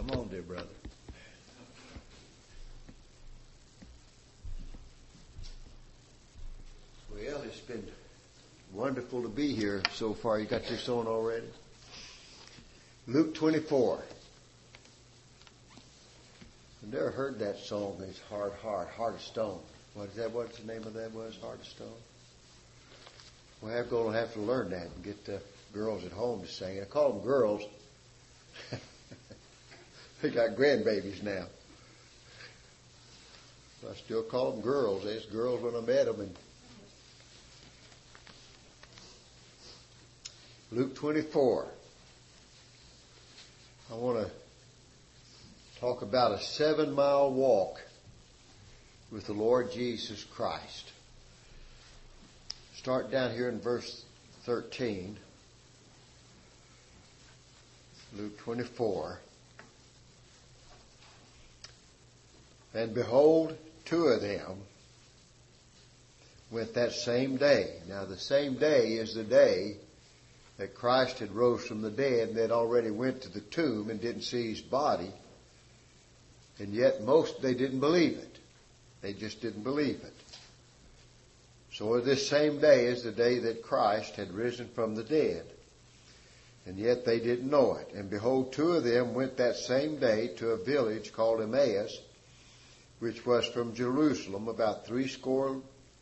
Come on, dear brother. Well, it's been wonderful to be here so far. You got this on already? Luke 24. I've never heard that song. It's Heart of Stone. What is that? What's the name of that was? Heart of Stone? We're going to have to learn that and get the girls at home to sing it. I call them girls. They got grandbabies now. I still call them girls. They was girls when I met them. And Luke 24. I want to talk about a 7-mile walk with the Lord Jesus Christ. Start down here in verse 13. Luke 24. And behold, 2 of them went that same day. Now the same day is the day that Christ had rose from the dead, and they'd already went to the tomb and didn't see his body. And yet they didn't believe it. They just didn't believe it. So this same day is the day that Christ had risen from the dead. And yet they didn't know it. And behold, 2 of them went that same day to a village called Emmaus, which was from Jerusalem about 80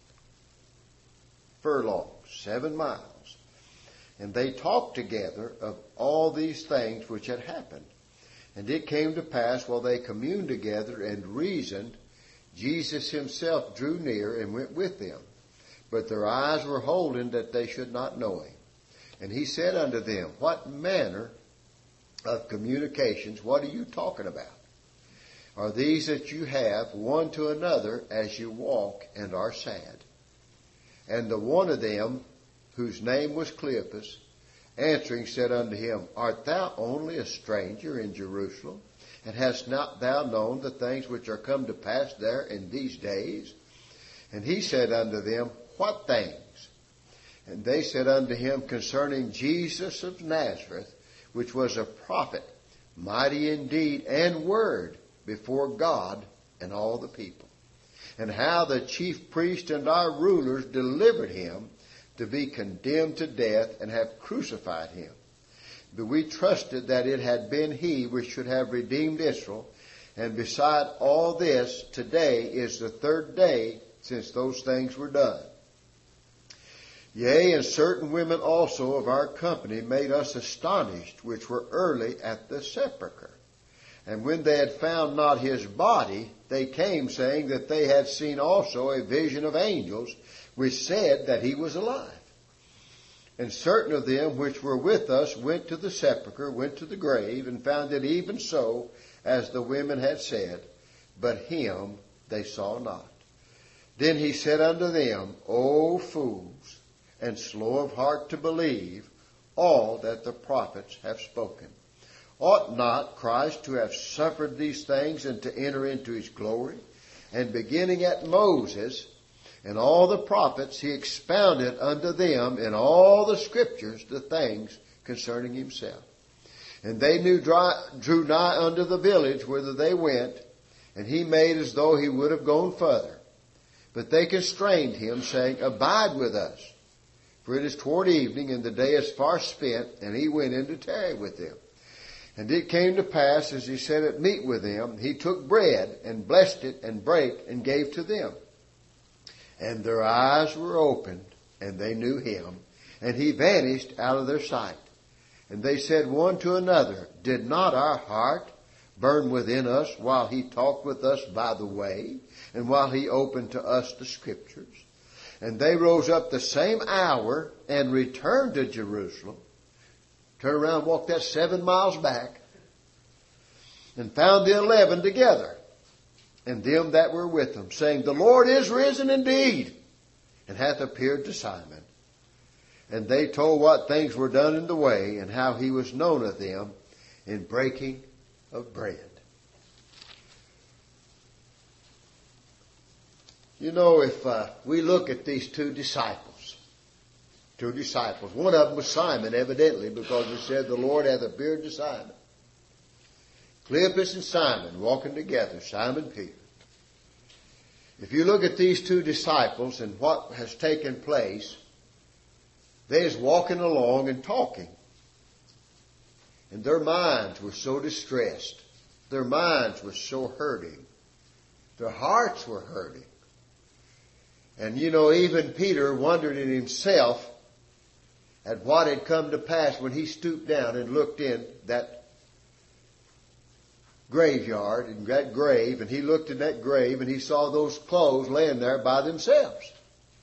furlongs, 7 miles. And they talked together of all these things which had happened. And it came to pass, while they communed together and reasoned, Jesus himself drew near and went with them. But their eyes were holden that they should not know him. And he said unto them, What manner of communications, what are you talking about? Are these that you have one to another as you walk and are sad? And the one of them, whose name was Cleopas, answering said unto him, Art thou only a stranger in Jerusalem, and hast not thou known the things which are come to pass there in these days? And he said unto them, What things? And they said unto him, Concerning Jesus of Nazareth, which was a prophet, mighty in deed and word before God and all the people, and how the chief priest and our rulers delivered him to be condemned to death, and have crucified him. But we trusted that it had been he which should have redeemed Israel. And beside all this, today is the 3rd day since those things were done. Yea, and certain women also of our company made us astonished, which were early at the sepulchre. And when they had found not his body, they came, saying that they had seen also a vision of angels, which said that he was alive. And certain of them which were with us went to the sepulchre, went to the grave, and found it even so as the women had said, but him they saw not. Then he said unto them, O fools, and slow of heart to believe all that the prophets have spoken. Ought not Christ to have suffered these things and to enter into his glory? And beginning at Moses and all the prophets, he expounded unto them in all the scriptures the things concerning himself. And they drew nigh unto the village whither they went, and he made as though he would have gone further. But they constrained him, saying, Abide with us, for it is toward evening, and the day is far spent. And he went in to tarry with them. And it came to pass, as he sat at meat with them, he took bread, and blessed it, and brake, and gave to them. And their eyes were opened, and they knew him, and he vanished out of their sight. And they said one to another, Did not our heart burn within us while he talked with us by the way, and while he opened to us the scriptures? And they rose up the same hour and returned to Jerusalem. Turned around, walked that 7 miles back, and found the 11 together, and them that were with them, saying, The Lord is risen indeed, and hath appeared to Simon. And they told what things were done in the way, and how he was known of them in breaking of bread. You know, if we look at these 2 disciples, one of them was Simon, evidently, because it said the Lord hath appeared to Simon. Cleopas and Simon walking together, Simon Peter. If you look at these two disciples and what has taken place, they is walking along and talking. And their minds were so distressed. Their minds were so hurting. Their hearts were hurting. And even Peter wondered in himself at what had come to pass when he stooped down and looked in that graveyard and that grave, and he looked in that grave and he saw those clothes laying there by themselves.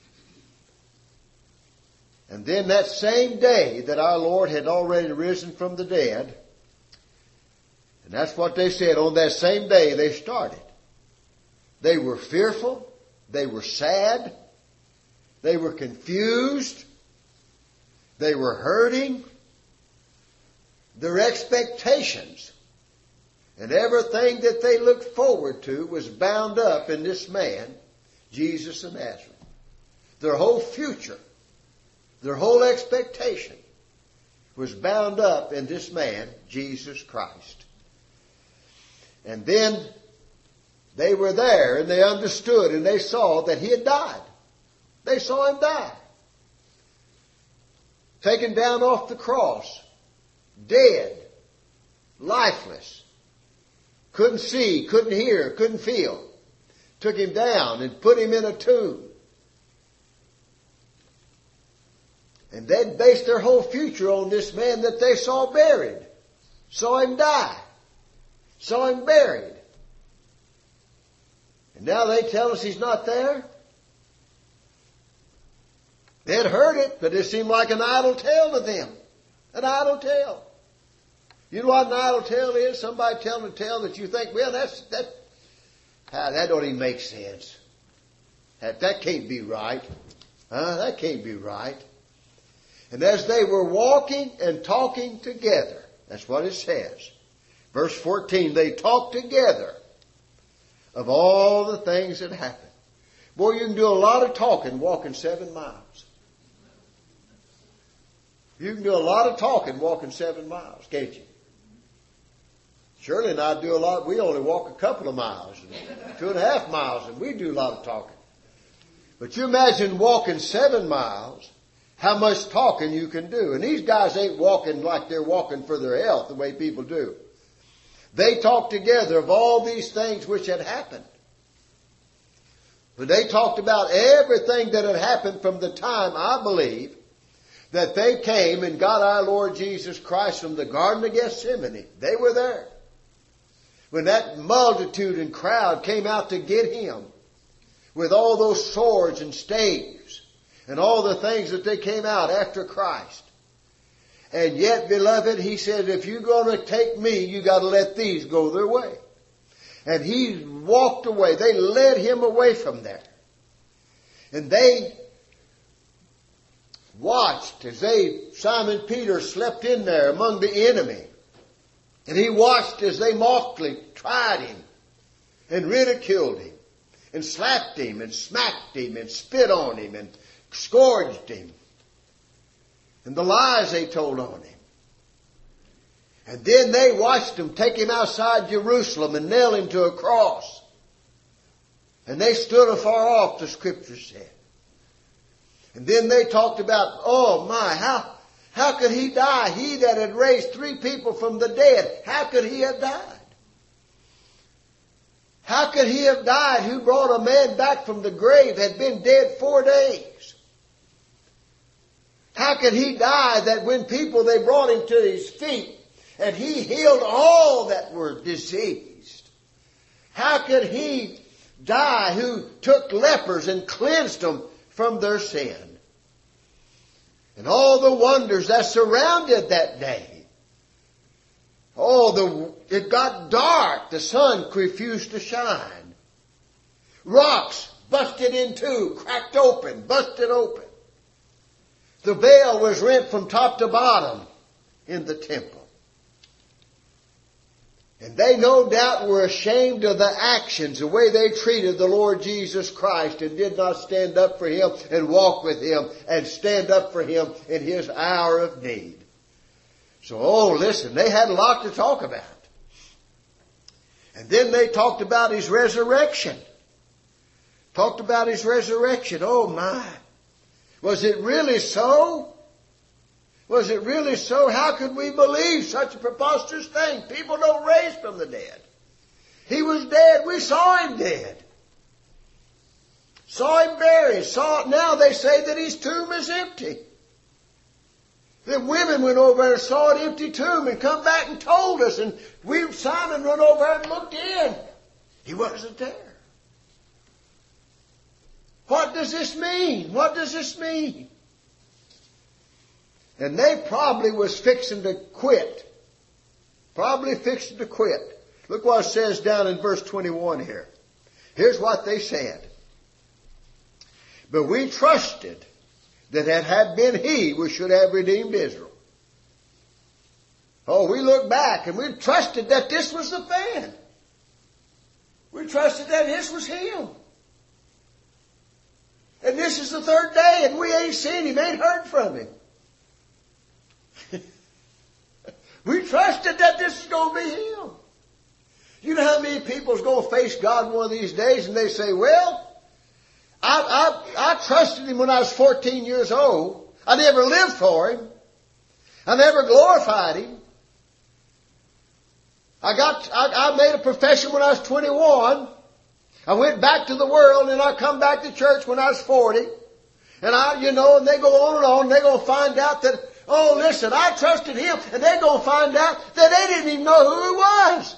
And then that same day that our Lord had already risen from the dead, and that's what they said, on that same day they started. They were fearful. They were sad. They were confused. They were hurting. Their expectations and everything that they looked forward to was bound up in this man, Jesus of Nazareth. Their whole future, their whole expectation was bound up in this man, Jesus Christ. And then they were there and they understood and they saw that he had died. They saw him die. Taken down off the cross. Dead. Lifeless. Couldn't see, couldn't hear, couldn't feel. Took him down and put him in a tomb. And they'd based their whole future on this man that they saw buried. Saw him die. Saw him buried. And now they tell us he's not there? They'd heard it, but it seemed like an idle tale to them. An idle tale. You know what an idle tale is? Somebody telling a tale that you think, well, that don't even make sense. That can't be right. That can't be right. And as they were walking and talking together, that's what it says. Verse 14, they talked together of all the things that happened. Boy, you can do a lot of talking walking 7 miles. You can do a lot of talking walking 7 miles, can't you? Shirley and I do a lot. We only walk a couple of miles, 2.5 miles, and we do a lot of talking. But you imagine walking 7 miles, how much talking you can do. And these guys ain't walking like they're walking for their health the way people do. They talked together of all these things which had happened. But they talked about everything that had happened from the time, I believe, that they came and got our Lord Jesus Christ from the Garden of Gethsemane. They were there. When that multitude and crowd came out to get him with all those swords and staves and all the things that they came out after Christ. And yet, beloved, he said, if you're going to take me, you got to let these go their way. And he walked away. They led him away from there. And they watched as Simon Peter slept in there among the enemy. And he watched as they mockingly tried him and ridiculed him and slapped him and smacked him and spit on him and scourged him. And the lies they told on him. And then they watched him take him outside Jerusalem and nail him to a cross. And they stood afar off, the Scripture said. And then they talked about, oh my, how could he die? He that had raised 3 people from the dead, how could he have died? How could he have died who brought a man back from the grave, had been dead 4 days? How could he die that when people, they brought him to his feet and he healed all that were diseased? How could he die who took lepers and cleansed them from their sin? And all the wonders that surrounded that day. It got dark. The sun refused to shine. Rocks busted in two, cracked open, busted open. The veil was rent from top to bottom in the temple. And they no doubt were ashamed of the actions, the way they treated the Lord Jesus Christ and did not stand up for him and walk with him and stand up for him in his hour of need. So, listen, they had a lot to talk about. And then they talked about His resurrection. Talked about His resurrection. Oh my. Was it really so? Was it really so? How could we believe such a preposterous thing? People don't raise from the dead. He was dead. We saw Him dead. Saw Him buried. Now they say that His tomb is empty. The women went over and saw an empty tomb and come back and told us. And Simon went over and looked in. He wasn't there. What does this mean? What does this mean? And they probably was fixing to quit. Probably fixing to quit. Look what it says down in verse 21 here. Here's what they said. But we trusted that it had been He which should have redeemed Israel. Oh, we look back and we trusted that this was the man. We trusted that this was Him. And this is the third day and we ain't seen Him, ain't heard from Him. We trusted that this is going to be Him. You know how many people is going to face God one of these days and they say, well, I trusted Him when I was 14 years old. I never lived for Him. I never glorified Him. I made a profession when I was 21. I went back to the world and I come back to church when I was 40. And and they go on and on. They're going to find out that, oh, listen, I trusted Him. And they're going to find out that they didn't even know who He was.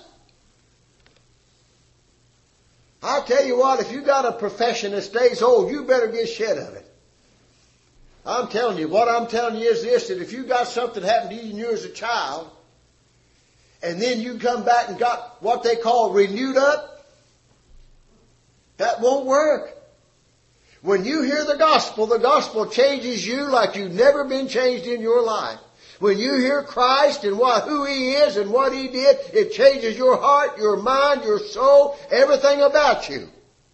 I'll tell you what, if you got a profession that stays old, you better get shed of it. I'm telling you, what I'm telling you is this, that if you got something happen to you when you was a child, and then you come back and got what they call renewed up, that won't work. When you hear the gospel changes you like you've never been changed in your life. When you hear Christ and who He is and what He did, it changes your heart, your mind, your soul, everything about you.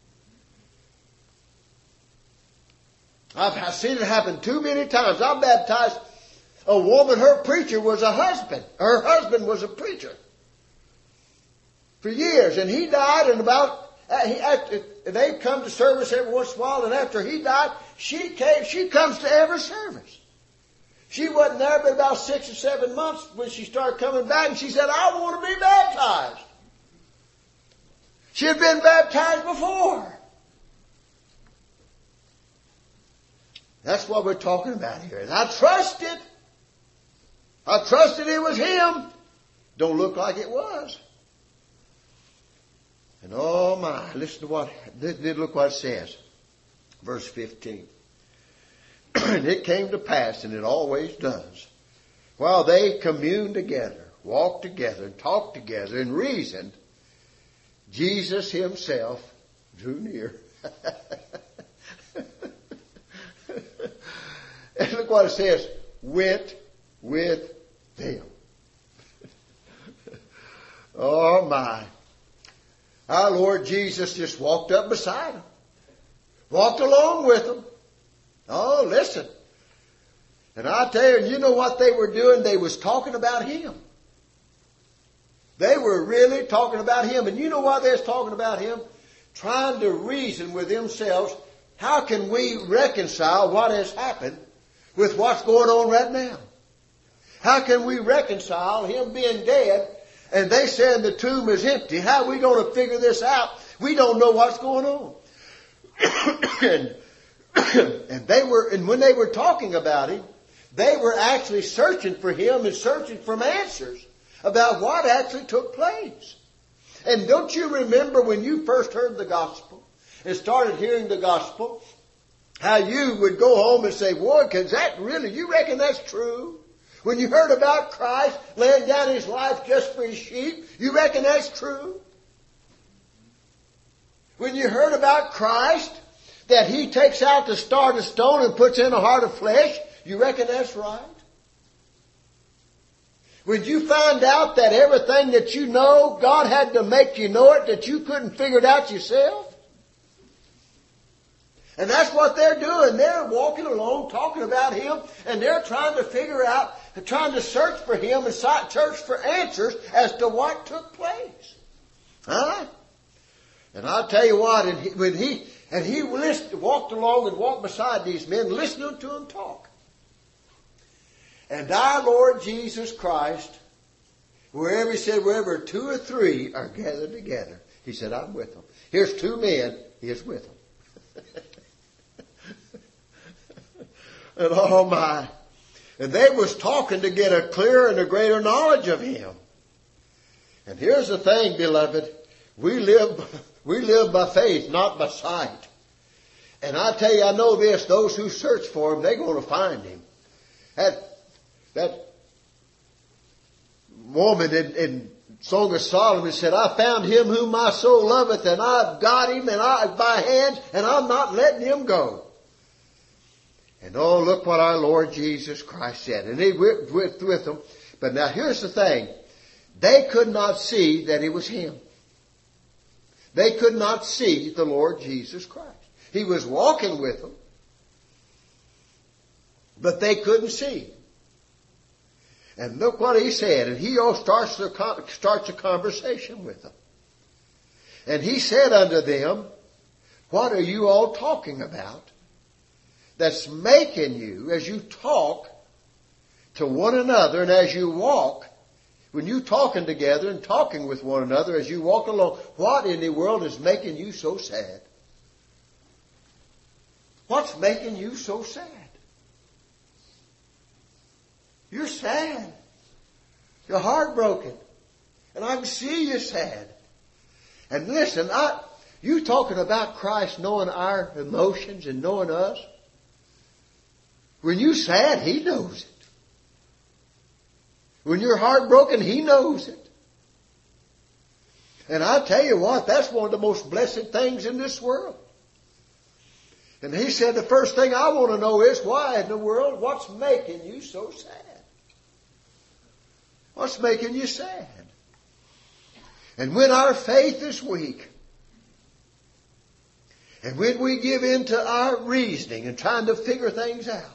I've seen it happen too many times. I baptized a woman, her preacher was a husband. Her husband was a preacher for years. And he died and they come to service every once in a while, and after he died, she comes to every service. She wasn't there but about 6 or 7 months when she started coming back, and she said, I want to be baptized. She had been baptized before. That's what we're talking about here. And I trusted it was Him. Don't look like it was. And oh my, listen to look what it says. Verse 15. And it came to pass, and it always does, while they communed together, walked together, and talked together, and reasoned, Jesus Himself drew near. And look what it says, went with them. Oh my. Our Lord Jesus just walked up beside them. Walked along with them. Oh, listen. And I tell you know what they were doing? They was talking about Him. They were really talking about Him. And you know why they was talking about Him? Trying to reason with themselves, how can we reconcile what has happened with what's going on right now? How can we reconcile Him being dead and they saying the tomb is empty? How are we going to figure this out? We don't know what's going on. And when they were talking about Him, they were actually searching for Him and searching for answers about what actually took place. And don't you remember when you first heard the gospel and started hearing the gospel, how you would go home and say, boy, is that really, you reckon that's true? When you heard about Christ laying down His life just for His sheep, you reckon that's true? When you heard about Christ, that He takes out the start of stone and puts in a heart of flesh, you reckon that's right? When you find out that everything that you know, God had to make you know it, that you couldn't figure it out yourself? And that's what they're doing. They're walking along, talking about Him, and they're trying to figure out, trying to search for Him and search for answers as to what took place. Huh? And I'll tell you what, and he walked along and walked beside these men, listening to them talk. And our Lord Jesus Christ, wherever he said, wherever 2 or 3 are gathered together, he said, I'm with them. Here's 2 men, he is with them. And oh my. And they was talking to get a clearer and a greater knowledge of him. And here's the thing, beloved. We live by faith, not by sight. And I tell you, I know this, those who search for him, they're going to find him. That woman in Song of Solomon said, I found him whom my soul loveth, and I've got him by hands, and I'm not letting him go. And oh, look what our Lord Jesus Christ said. And he went with them. But now here's the thing. They could not see that it was him. They could not see the Lord Jesus Christ. He was walking with them, but they couldn't see. And look what he said. And he starts a conversation with them. And he said unto them, what are you all talking about that's making you, as you talk to one another and as you walk, when you're talking together and talking with one another as you walk along, what in the world is making you so sad? What's making you so sad? You're sad. You're heartbroken. And I can see you sad. And listen, you talking about Christ knowing our emotions and knowing us. When you're sad, he knows it. When you're heartbroken, he knows it. And I tell you what, that's one of the most blessed things in this world. And he said, the first thing I want to know is, why in the world, what's making you so sad? What's making you sad? And when our faith is weak, and when we give in to our reasoning and trying to figure things out,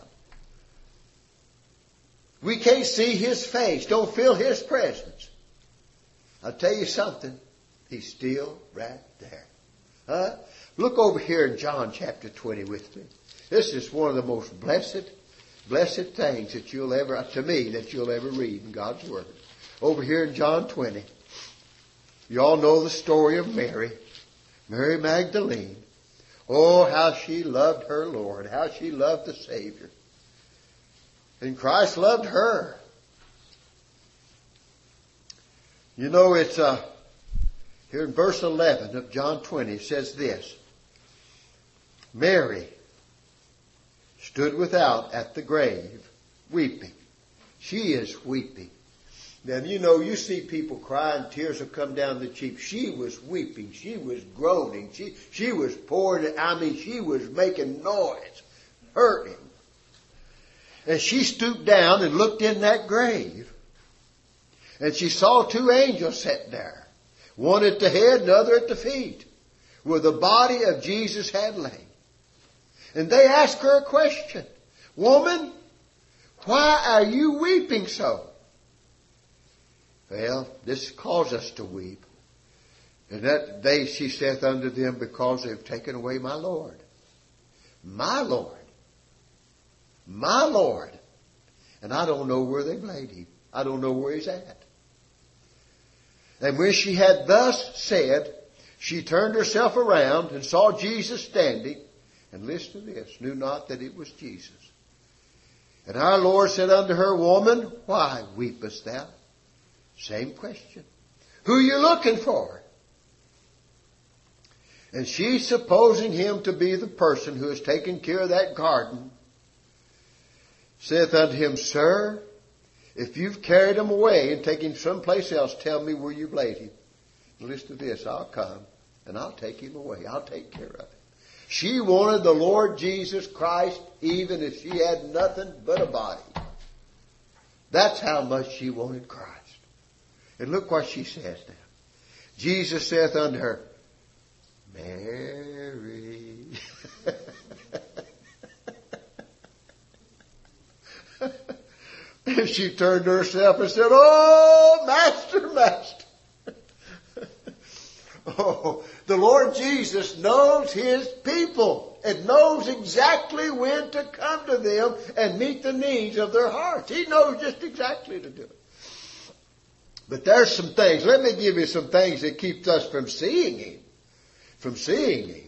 we can't see his face, don't feel his presence. I'll tell you something, he's still right there. Look over here in John chapter 20 with me. This is one of the most blessed things that you'll ever read in God's Word. Over here in John 20. You all know the story of Mary Magdalene. Oh, how she loved her Lord, how she loved the Savior. And Christ loved her. You know, it's here in verse 11 of John 20, it says this. Mary stood without at the grave, weeping. She is weeping. Now, you know, you see people crying, tears have come down the cheek. She was weeping. She was groaning. She was pouring. She was making noise, hurting. And she stooped down and looked in that grave. And she saw 2 angels sitting there. One at the head and the other at the feet, where the body of Jesus had lain. And they asked her a question. Woman, why are you weeping so? Well, this caused us to weep. And she saith unto them, because they've taken away my Lord. My Lord. My Lord. And I don't know where they've laid him. I don't know where he's at. And when she had thus said, she turned herself around and saw Jesus standing. And listen to this, knew not that it was Jesus. And our Lord said unto her, Woman, why weepest thou? Same question. Who are you looking for? And she, supposing him to be the person who has taken care of that garden, saith unto him, Sir, if you've carried him away and taken him someplace else, tell me where you've laid him. And listen to this, I'll come and I'll take him away. I'll take care of him. She wanted the Lord Jesus Christ even if she had nothing but a body. That's how much she wanted Christ. And look what she says now. Jesus saith unto her, Mary. And she turned to herself and said, Oh, Master, Master. Oh, the Lord Jesus knows His people and knows exactly when to come to them and meet the needs of their hearts. He knows just exactly to do it. But there's some things. Let me give you some things that keep us from seeing Him. From seeing Him.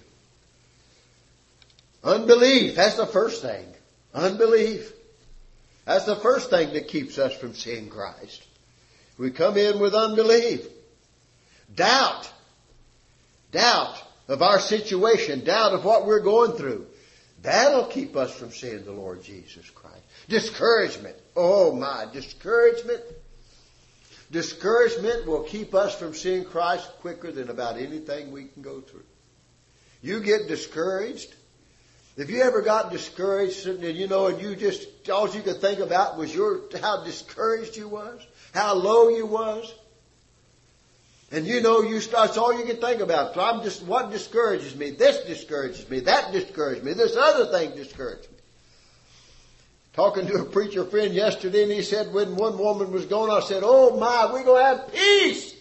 Unbelief. That's the first thing. Unbelief. That's the first thing that keeps us from seeing Christ. We come in with unbelief. Doubt. Doubt of our situation. Doubt of what we're going through. That'll keep us from seeing the Lord Jesus Christ. Discouragement. Oh my, discouragement. Discouragement will keep us from seeing Christ quicker than about anything we can go through. You get discouraged. If you ever got discouraged and you just, all you could think about was how discouraged you was, how low you was. And that's all you can think about. So what discourages me? This discourages me. That discourages me. This other thing discourages me. Talking to a preacher friend yesterday, and he said when one woman was gone, I said, oh my, we're going to have peace.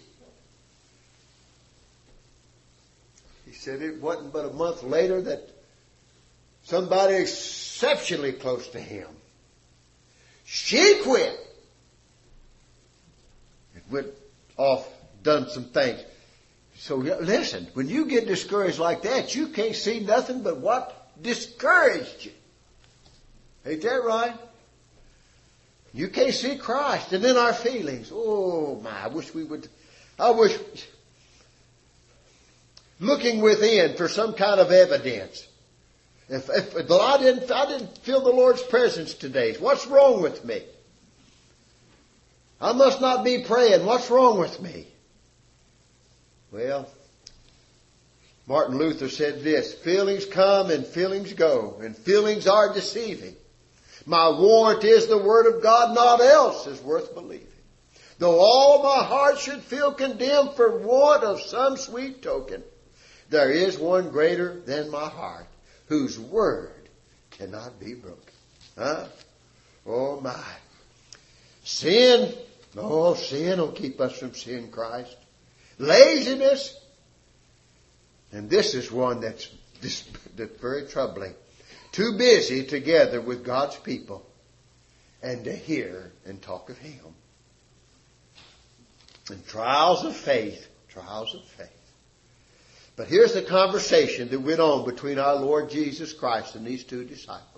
He said it wasn't but a month later that somebody exceptionally close to him, she quit. It went off, done some things. So listen, when you get discouraged like that, you can't see nothing but what discouraged you. Ain't that right? You can't see Christ. And then our feelings. Oh my, I wish looking within for some kind of evidence. If I didn't feel the Lord's presence today, what's wrong with me? I must not be praying. What's wrong with me? Well, Martin Luther said this, feelings come and feelings go, and feelings are deceiving. My warrant is the Word of God, naught else is worth believing. Though all my heart should feel condemned for want of some sweet token, there is one greater than my heart, whose word cannot be broken. Huh? Oh my. Sin. Oh, sin will keep us from seeing Christ. Laziness. And this is one that's very troubling. Too busy together with God's people and to hear and talk of Him. And trials of faith. Trials of faith. But here's the conversation that went on between our Lord Jesus Christ and these two disciples.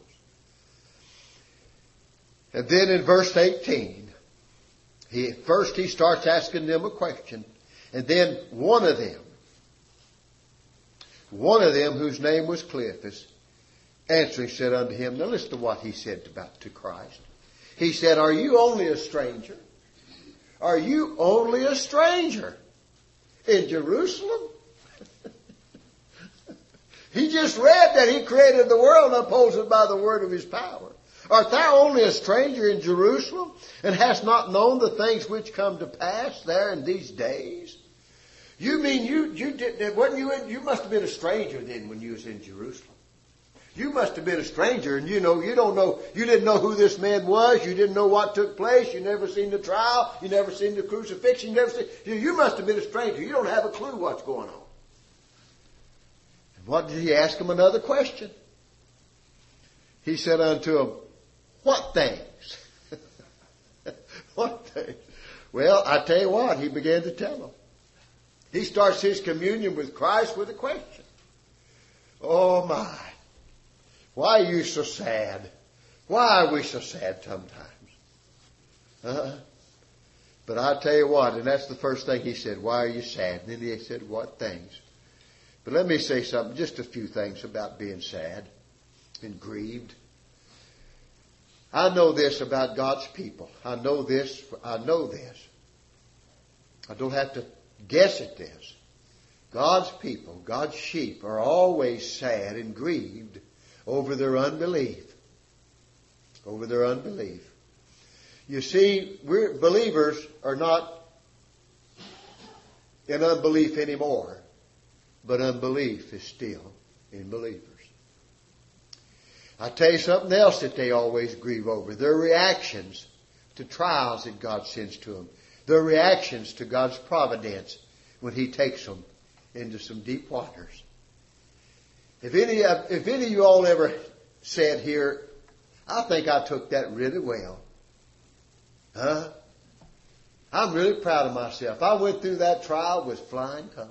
And then in verse 18, he starts asking them a question. And then one of them whose name was Cleophas, answering said unto him, now listen to what he said to Christ. He said, are you only a stranger? Are you only a stranger in Jerusalem? He just read that He created the world and upholds it by the word of His power. Art thou only a stranger in Jerusalem, and hast not known the things which come to pass there in these days? You mean you must have been a stranger then when you was in Jerusalem. You must have been a stranger, and you didn't know who this man was, you didn't know what took place, you never seen the trial, you never seen the crucifixion, you must have been a stranger. You don't have a clue what's going on. What did He ask him? Another question. He said unto him, what things? What things? Well, I tell you what, he began to tell them. He starts his communion with Christ with a question. Oh my, why are you so sad? Why are we so sad sometimes? But I tell you what, and that's the first thing he said, why are you sad? And then he said, what things? But let me say something, just a few things about being sad and grieved. I know this about God's people. I know this. I don't have to guess at this. God's people, God's sheep are always sad and grieved over their unbelief. Over their unbelief. You see, believers are not in unbelief anymore. But unbelief is still in believers. I tell you something else that they always grieve over. Their reactions to trials that God sends to them. Their reactions to God's providence when He takes them into some deep waters. If any of you all ever said here, I think I took that really well. Huh? I'm really proud of myself. I went through that trial with flying colors.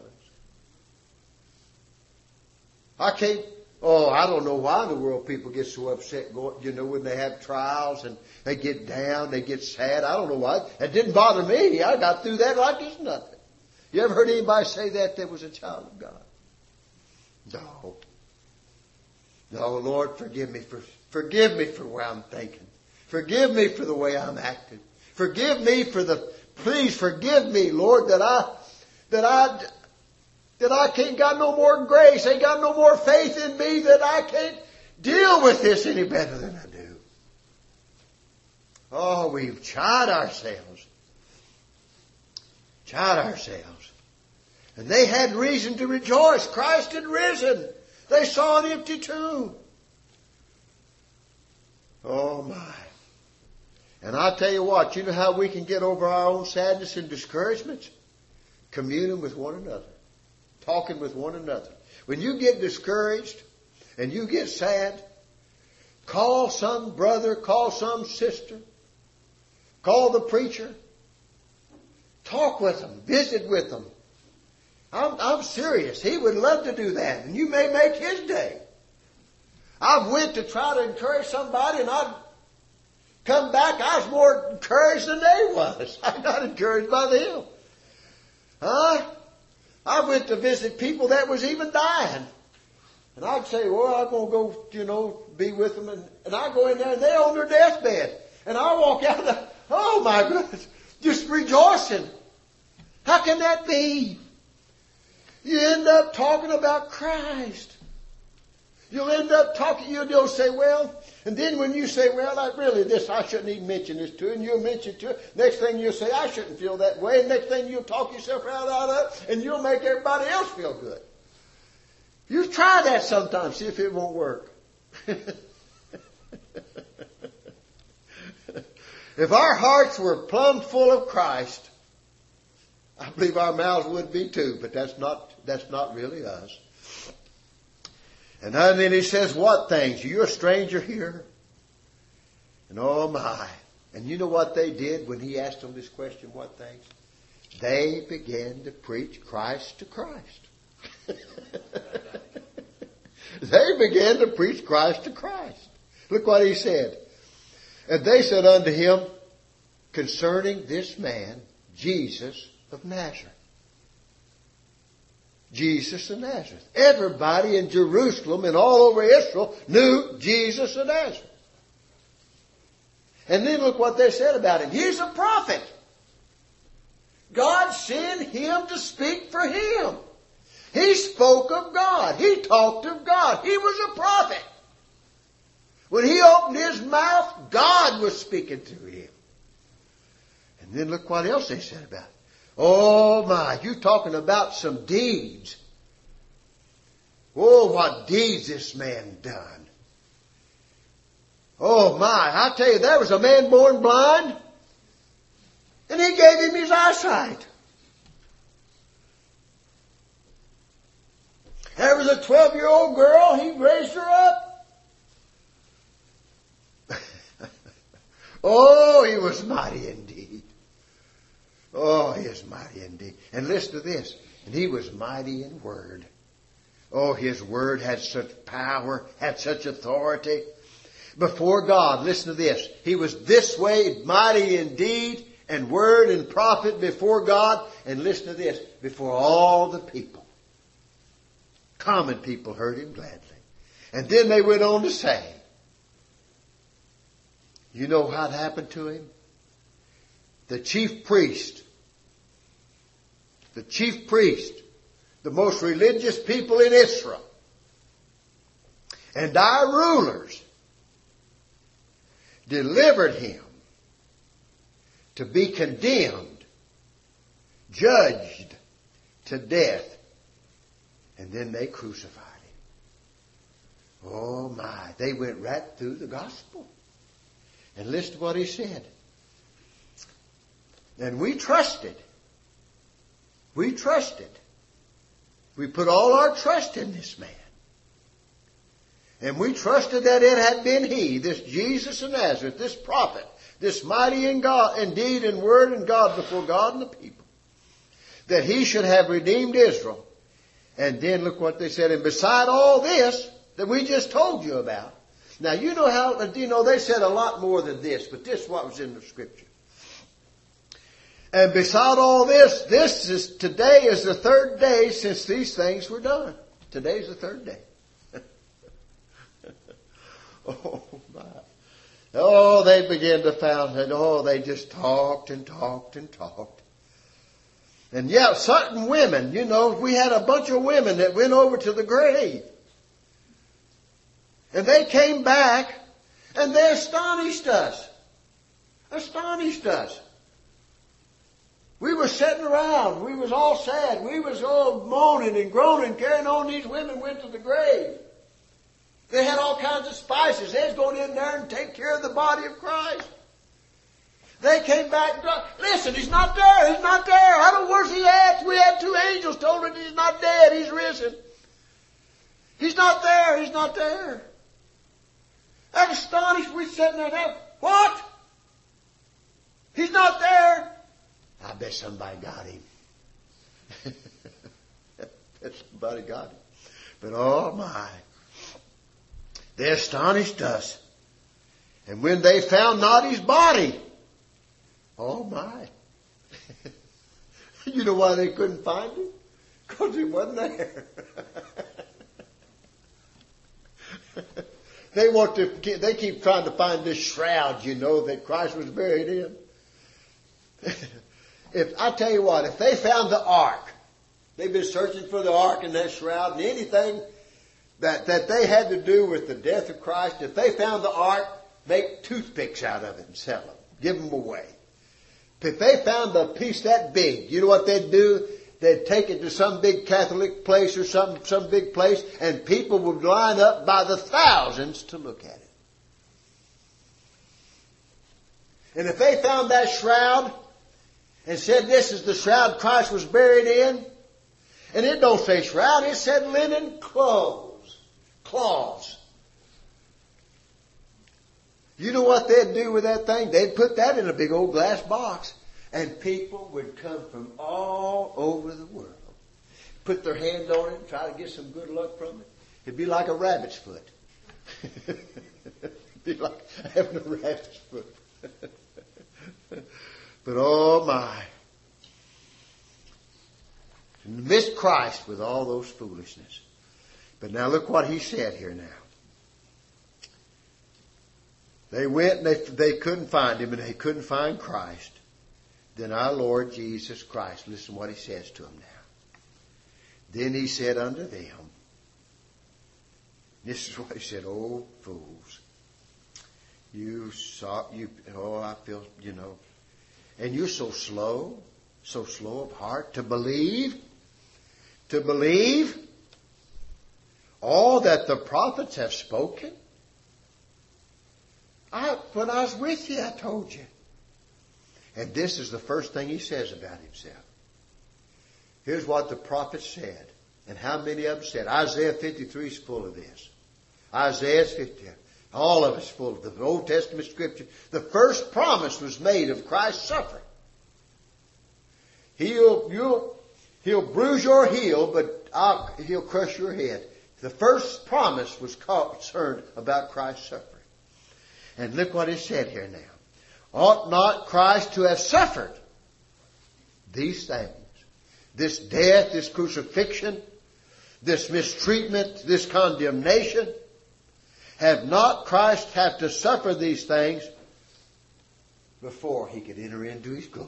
I don't know why in the world people get so upset, when they have trials and they get down, they get sad. I don't know why. It didn't bother me. I got through that like it's nothing. You ever heard anybody say that was a child of God? No. No, Lord, forgive me for where I'm thinking. Forgive me for the way I'm acting. Please forgive me, Lord, that I can't got no more grace, ain't got no more faith in me, that I can't deal with this any better than I do. Oh, we've tried ourselves. And they had reason to rejoice. Christ had risen. They saw an empty tomb. Oh my. And I tell you what, you know how we can get over our own sadness and discouragements? Communing with one another. Talking with one another. When you get discouraged and you get sad, call some brother, call some sister, call the preacher. Talk with them. Visit with them. I'm serious. He would love to do that. And you may make his day. I've went to try to encourage somebody and I'd come back. I was more encouraged than they was. I got encouraged by them. I went to visit people that was even dying. And I'd say, well, I'm going to go, be with them. And I go in there and they're on their deathbed. And I walk out and oh my goodness, just rejoicing. How can that be? You end up talking about Christ. You'll end up talking, you'll say, well, and then when you say, well, I shouldn't even mention this to you, and you'll mention it to it. Next thing you'll say, I shouldn't feel that way. And next thing you'll talk yourself out of it, and you'll make everybody else feel good. You try that sometimes, see if it won't work. If our hearts were plumb full of Christ, I believe our mouths would be too, but that's not really us. And then he says, what things? You're a stranger here. And oh my. And you know what they did when he asked them this question, what things? They began to preach Christ to Christ. They began to preach Christ to Christ. Look what he said. And they said unto him, concerning this man, Jesus of Nazareth. Jesus of Nazareth. Everybody in Jerusalem and all over Israel knew Jesus of Nazareth. And then look what they said about him. He's a prophet. God sent him to speak for him. He spoke of God. He talked of God. He was a prophet. When he opened his mouth, God was speaking to him. And then look what else they said about him. Oh my, you talking about some deeds. Oh, what deeds this man done. Oh my, I tell you, there was a man born blind, and he gave him his eyesight. There was a 12-year-old girl, he raised her up. Oh, he was mighty indeed. Oh, he is mighty indeed. And listen to this. And he was mighty in word. Oh, his word had such power, had such authority. Before God, listen to this. He was this way, mighty in deed and word and prophet before God. And listen to this, before all the people. Common people heard him gladly. And then they went on to say, you know what happened to him? The chief priest, the most religious people in Israel, and our rulers delivered him to be condemned, judged to death, and then they crucified him. Oh my, they went right through the gospel. And listen to what he said. And we trusted We put all our trust in this man. And we trusted that it had been he, this Jesus of Nazareth, this prophet, this mighty in God, indeed in word and God before God and the people, that he should have redeemed Israel. And then look what they said. And beside all this that we just told you about. Now you know they said a lot more than this, but this is what was in the scripture. And beside all this, today is the third day since these things were done. Today's the third day. Oh my. Oh, they began to found it. Oh, they just talked and talked and talked. And yeah, certain women, we had a bunch of women that went over to the grave. And they came back and they astonished us. Astonished us. We were sitting around. We was all sad. We was all moaning and groaning, carrying on. These women went to the grave. They had all kinds of spices. They was going in there and take care of the body of Christ. They came back. Listen, he's not there. He's not there. I don't know where's he at. We had 2 angels told him he's not dead. He's risen. He's not there. He's not there. That astonished. We sitting there. What? He's not there. I bet somebody got him. I bet somebody got him. But oh my. They astonished us. And when they found not his body, oh my. You know why they couldn't find him? Because he wasn't there. They keep trying to find this shroud, that Christ was buried in. I tell you what, if they found the ark, they've been searching for the ark and that shroud and anything that they had to do with the death of Christ, if they found the ark, make toothpicks out of it and sell them. Give them away. If they found a piece that big, you know what they'd do? They'd take it to some big Catholic place or some big place, and people would line up by the thousands to look at it. And if they found that shroud and said this is the shroud Christ was buried in, and it don't say shroud, it said linen cloths. You know what they'd do with that thing? They'd put that in a big old glass box, and people would come from all over the world, put their hand on it and try to get some good luck from it. It'd be like a rabbit's foot. It'd be like having a rabbit's foot. But oh my. Missed Christ with all those foolishness. But now look what he said here now. They went and they couldn't find him, and they couldn't find Christ. Then our Lord Jesus Christ, listen what he says to them now. Then he said unto them, this is what he said, oh fools, I feel, and you're so slow of heart to believe all that the prophets have spoken. When I was with you, I told you. And this is the first thing he says about himself. Here's what the prophets said. And how many of them said. Isaiah 53 is full of this. Isaiah's 50. All of it's full of the Old Testament scripture. The first promise was made of Christ's suffering. He'll bruise your heel, but he'll crush your head. The first promise was concerned about Christ's suffering. And look what it said here now. Ought not Christ to have suffered these things? This death, this crucifixion, this mistreatment, this condemnation. Have not Christ have to suffer these things before he could enter into his glory?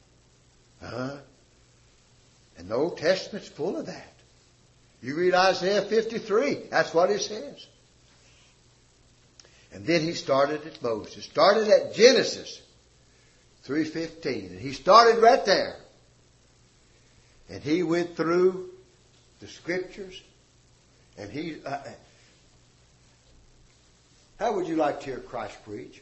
And the Old Testament's full of that. You read Isaiah 53, that's what it says. And then he started at Moses. Started at Genesis 3:15. And he started right there. And he went through the scriptures. And he... how would you like to hear Christ preach?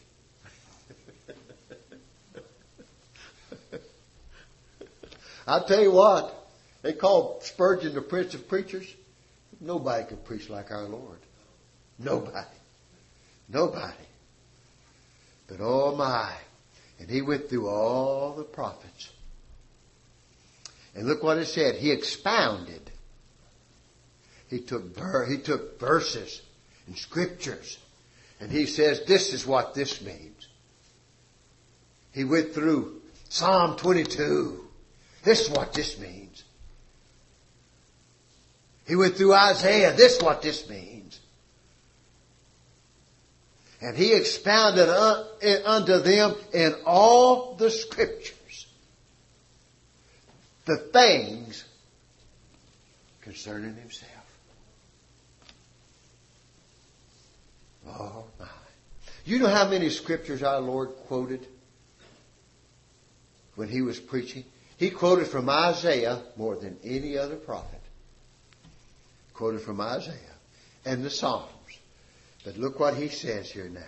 I'll tell you what. They called Spurgeon the Prince of Preachers. Nobody could preach like our Lord. Nobody. Nobody. But oh my. And he went through all the prophets. And look what it said. He expounded. He took verses and scriptures. And he says, this is what this means. He went through Psalm 22. This is what this means. He went through Isaiah. This is what this means. And he expounded unto them in all the scriptures the things concerning himself. Oh my. You know how many scriptures our Lord quoted when he was preaching? He quoted from Isaiah more than any other prophet. Quoted from Isaiah and the Psalms. But look what he says here now.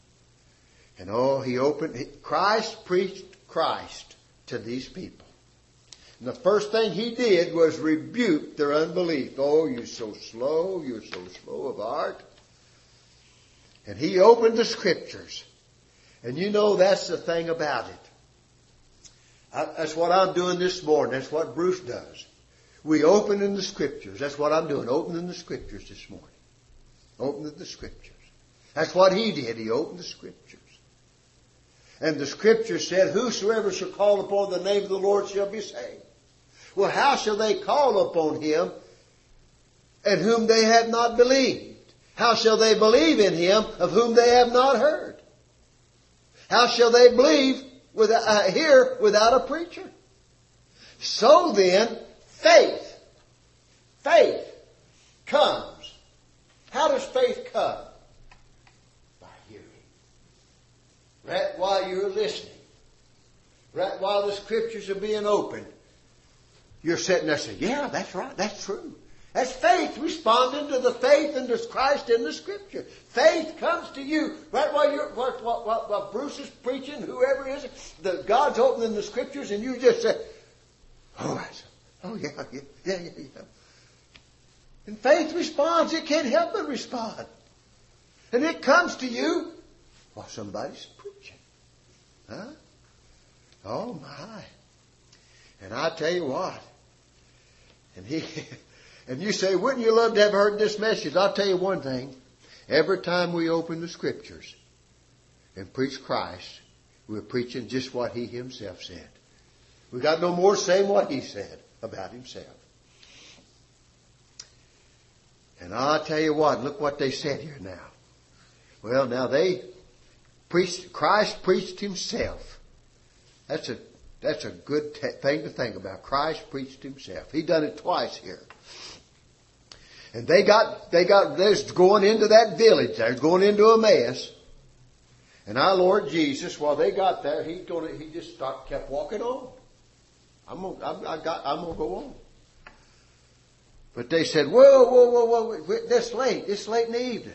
And Christ preached Christ to these people. And the first thing he did was rebuke their unbelief. Oh, you're so slow of heart. And he opened the scriptures. And you know that's the thing about it. That's what I'm doing this morning. That's what Bruce does. We open in the scriptures. That's what I'm doing. Opening the scriptures this morning. Opening the scriptures. That's what he did. He opened the scriptures. And the scripture said, whosoever shall call upon the name of the Lord shall be saved. Well, how shall they call upon him in whom they have not believed? How shall they believe in him of whom they have not heard? How shall they believe hear without a preacher? So then, faith comes. How does faith come? By hearing. Right while you're listening. Right while the scriptures are being opened. You're sitting there saying, yeah, that's right, that's true. That's faith responding to the faith in Christ in the scripture. Faith comes to you right while Bruce is preaching, whoever it is, God's opening the scriptures and you just say, yeah. And faith responds. It can't help but respond. And it comes to you while somebody's preaching. Huh? Oh my. And I tell you what. And you say, wouldn't you love to have heard this message? I'll tell you one thing. Every time we open the scriptures and preach Christ, we're preaching just what he himself said. We got no more saying what he said about himself. And I'll tell you what, look what they said here now. Well, now Christ preached himself. That's a good thing to think about. Christ preached himself. He done it twice here. And they're going into that village. They're going into Emmaus. And our Lord Jesus, while they got there, he just kept walking on. I'm gonna go on. But they said, whoa, this late in the evening.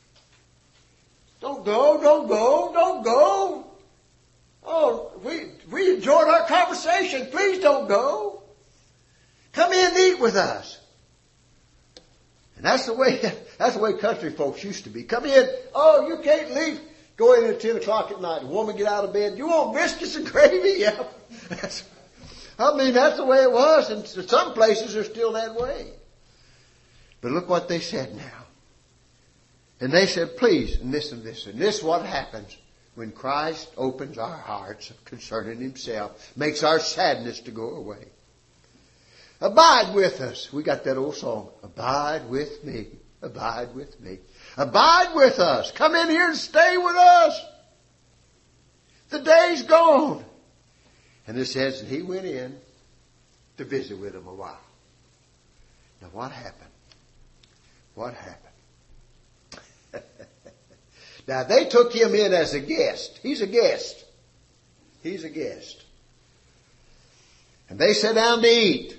Don't go. Oh, we enjoyed our conversation. Please don't go. Come in and eat with us. And that's the way country folks used to be. Come in. Oh, you can't leave. Go in at 10 o'clock at night. The woman get out of bed. You want biscuits and gravy? Yeah. That's the way it was. And some places are still that way. But look what they said now. And they said, please, and this. And this is what happens when Christ opens our hearts concerning himself. Makes our sadness to go away. Abide with us. We got that old song. Abide with me. Abide with me. Abide with us. Come in here and stay with us. The day's gone. And it says that he went in to visit with them a while. Now what happened? What happened? Now they took him in as a guest. He's a guest. He's a guest. And they sat down to eat.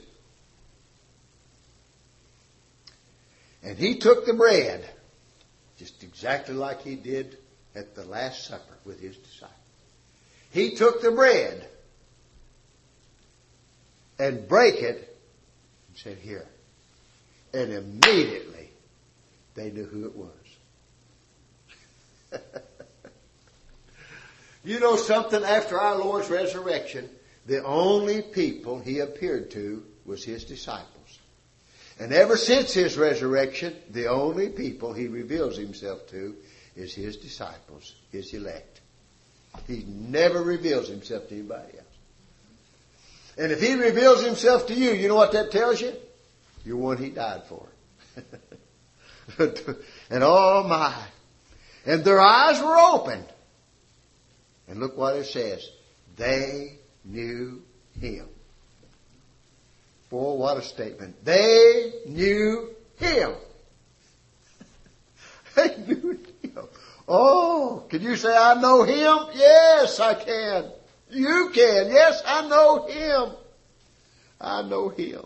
And he took the bread, just exactly like he did at the Last Supper with his disciples. He took the bread and brake it said, here. And immediately they knew who it was. You know something? After our Lord's resurrection, the only people He appeared to was His disciples. And ever since His resurrection, the only people He reveals Himself to is His disciples, His elect. He never reveals Himself to anybody else. And if He reveals Himself to you, you know what that tells you? You're one He died for. And oh my. And their eyes were opened. And look what it says. They knew Him. Boy, what a statement. They knew Him. They knew Him. Oh, can you say, I know Him? Yes, I can. You can. Yes, I know Him. I know Him.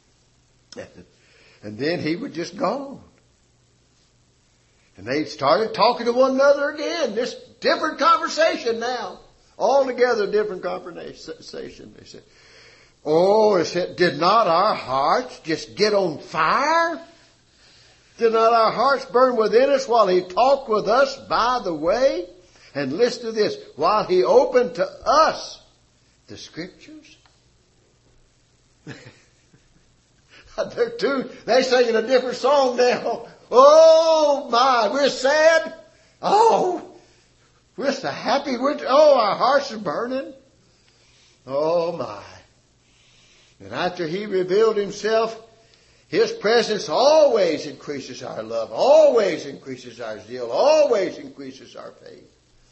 And then He was just gone. And they started talking to one another again. This different conversation now. Altogether different conversation. They said, oh, did not our hearts just get on fire? Did not our hearts burn within us while He talked with us by the way? And listen to this. While He opened to us the Scriptures. They're singing a different song now. Oh my, we're sad. Oh, we're so happy. Our hearts are burning. Oh my. And after He revealed Himself, His presence always increases our love, always increases our zeal, always increases our faith.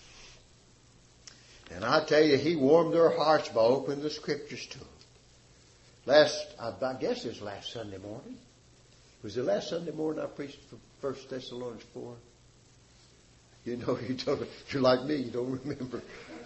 And I tell you, He warmed their hearts by opening the Scriptures to them. I guess it was last Sunday morning. Was it last Sunday morning I preached from 1 Thessalonians 4? You know, you're like me, you don't remember.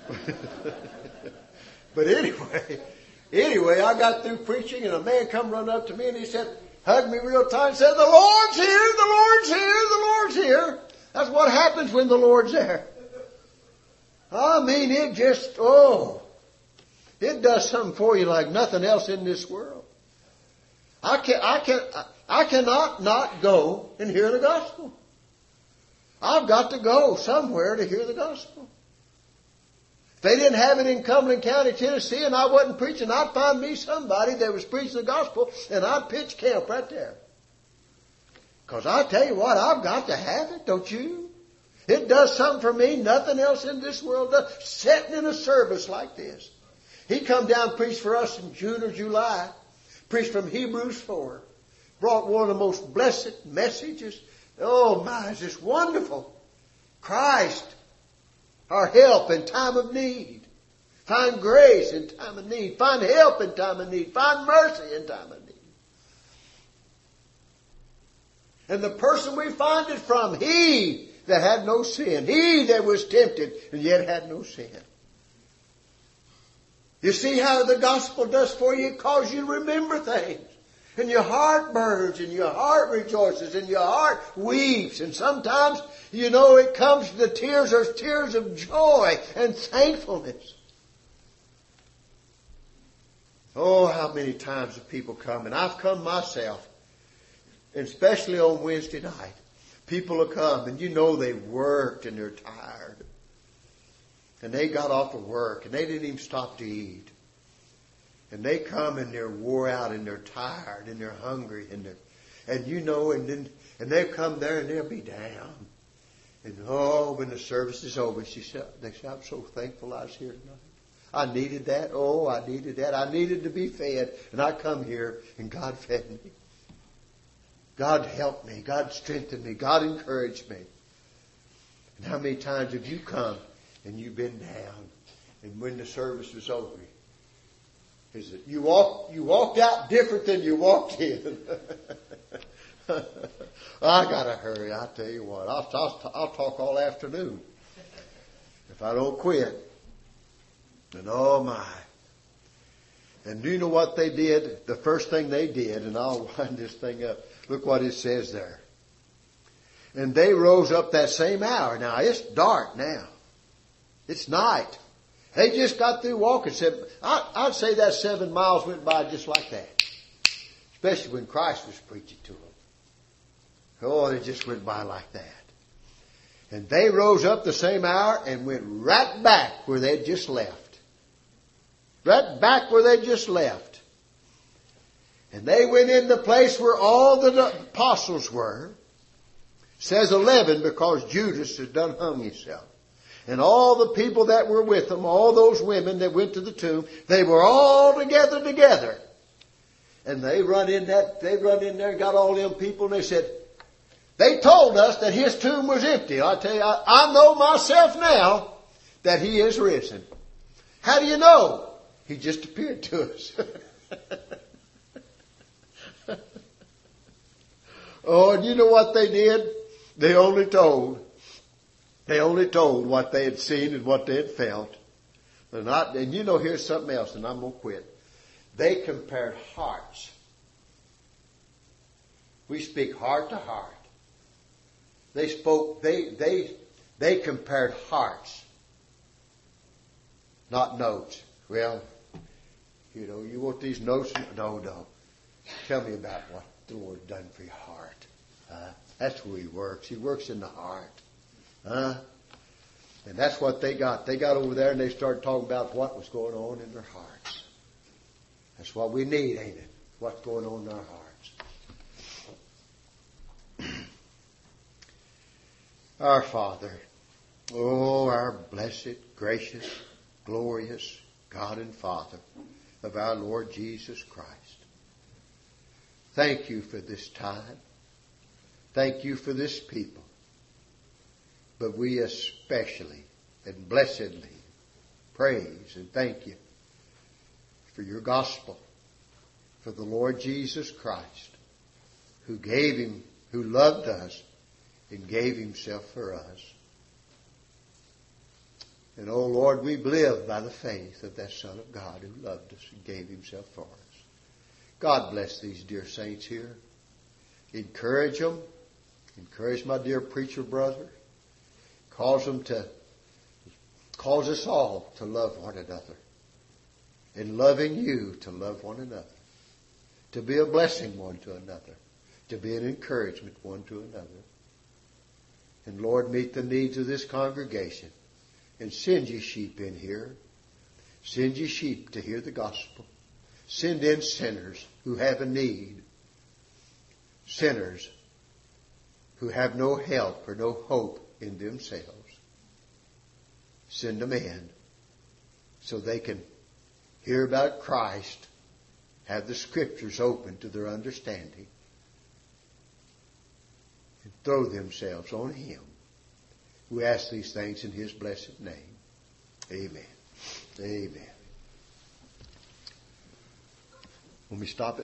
But anyway, I got through preaching and a man come run up to me and he said, hugged me real tight and said, the Lord's here, the Lord's here, the Lord's here. That's what happens when the Lord's there. I mean, it just, it does something for you like nothing else in this world. I cannot not go and hear the gospel. I've got to go somewhere to hear the gospel. If they didn't have it in Cumberland County, Tennessee, and I wasn't preaching, I'd find me somebody that was preaching the gospel, and I'd pitch camp right there. Because I tell you what, I've got to have it, don't you? It does something for me, nothing else in this world does. Sitting in a service like this. He come down and preached for us in June or July. Preached from Hebrews 4. Brought one of the most blessed messages. Oh my, it's just wonderful. Christ, our help in time of need. Find grace in time of need. Find help in time of need. Find mercy in time of need. And the person we find it from, He that had no sin. He that was tempted and yet had no sin. You see how the gospel does for you? It causes you to remember things. And your heart burns and your heart rejoices and your heart weeps. And sometimes, it comes to the tears. There's tears of joy and thankfulness. Oh, how many times have people come? And I've come myself. And especially on Wednesday night. People will come and they've worked and they're tired. And they got off of work and they didn't even stop to eat. And they come and they're wore out and they're tired and they're hungry and they come there and they'll be down. And when the service is over, they say, I'm so thankful I was here tonight. I needed that. Oh, I needed that. I needed to be fed. And I come here and God fed me. God helped me. God strengthened me. God encouraged me. And how many times have you come and you've been down, and when the service was over, is it you walked out different than you walked in? I gotta hurry. I tell you what, I'll talk all afternoon if I don't quit. And oh my! And do you know what they did? The first thing they did, and I'll wind this thing up. Look what it says there. And they rose up that same hour. Now it's dark now. It's night. They just got through walking. I'd say that 7 miles went by just like that. Especially when Christ was preaching to them. Oh, they just went by like that. And they rose up the same hour and went right back where they'd just left. Right back where they'd just left. And they went in the place where all the apostles were. It says 11 because Judas had done hung himself. And all the people that were with them, all those women that went to the tomb, they were all together. And they run in there and got all them people and they said, they told us that his tomb was empty. I tell you, I know myself now that he is risen. How do you know? He just appeared to us. Oh, and you know what they did? They only told what they had seen and what they had felt. And you know, here's something else, and I'm going to quit. They compared hearts. We speak heart to heart. They compared hearts, not notes. Well, you know, you want these notes? No. Tell me about what the Lord done for your heart. That's where He works. He works in the heart. And that's what they got. They got over there and they started talking about what was going on in their hearts. That's what we need, ain't it? What's going on in our hearts. Our Father, oh, our blessed, gracious, glorious God and Father of our Lord Jesus Christ. Thank you for this time. Thank you for this people. But we especially and blessedly praise and thank you for your gospel, for the Lord Jesus Christ, who loved us and gave Himself for us. And oh Lord, we live by the faith of that Son of God who loved us and gave Himself for us. God bless these dear saints here. Encourage them. Encourage my dear preacher brother. Cause us all to love one another. And loving you to love one another. To be a blessing one to another. To be an encouragement one to another. And Lord, meet the needs of this congregation. And send your sheep in here. Send your sheep to hear the gospel. Send in sinners who have a need. Sinners who have no help or no hope in themselves. Send them in so they can hear about Christ, have the Scriptures open to their understanding, and throw themselves on Him. We ask these things in His blessed name. Amen. Amen. When we stop it.